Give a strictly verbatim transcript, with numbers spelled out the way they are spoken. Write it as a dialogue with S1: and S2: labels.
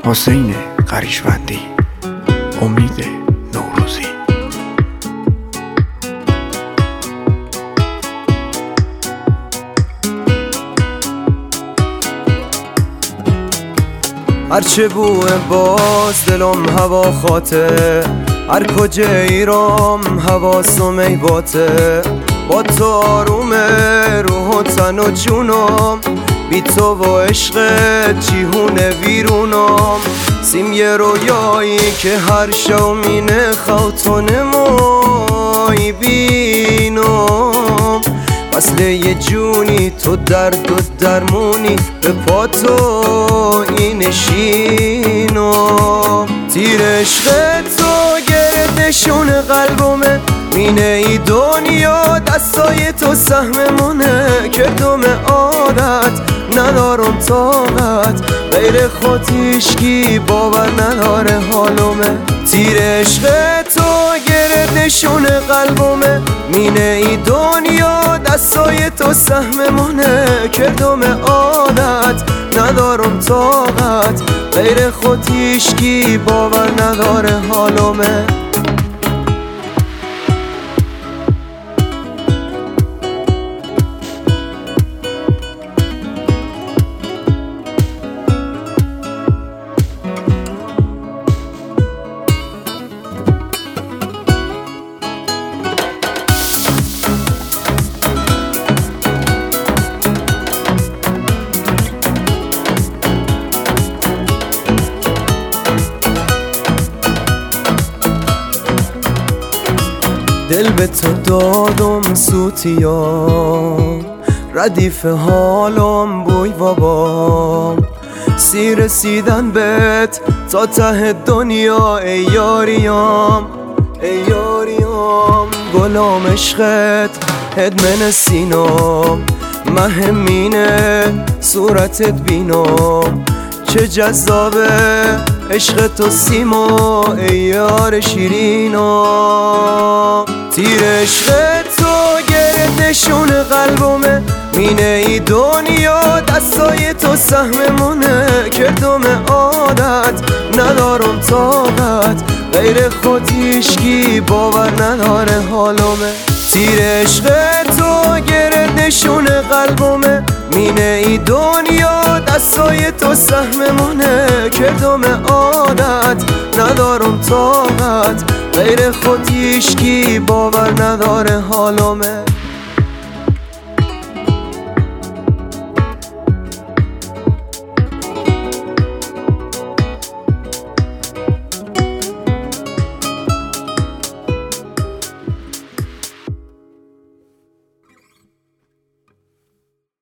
S1: حسین قریشوندی، امید نوروزی.
S2: هرچه بوه باز دلم هوا خاطه، هر کجا ایرام حواسم ای باته. با تو آرومه روح و تن و جونم، بی تو و عشقت جیهونه ویرونم. سیم یه رویایی که هر شو مینه خوتونه مای بینم. اصل یه جونی تو درد و درمونی، به پا تو این شینم. تیر عشق تو گردشون قلبمه، مینه ای دنیا دستای تو سهممونه. کردم عادت ندارم طاقت، غیر خود هیچکی باور نداره حالمه. تیر عشق تو گردشون قلبمه، مینه ای دنیا دستای تو سهممونه. کردم عادت ندارم طاقت، غیر خود هیچکی باور نداره حالمه. دل به تو دادم سوتیام، ردیف حالم بوی بابام. سی رسیدن بهت تا ته دنیا ای یاریام، ای یاریام. گلام عشقت هدمن سینام، مهمینه صورتت بینام. چه جذابه عشق تو سیما ای یار شیرینا. تیر عشق تو گردشون قلبمه، مینه ای دنیا دستای تو سهممونه. کردم عادت ندارم طاقت، غیر خود هیچکی باور نداره حالمه. تیر عشق تو گردشون قلبمه، مینه ای دنیا دستای تو سهممونه. کردم عادت ندارم طاقت، غیر خود هیچکی باور نداره حالمه.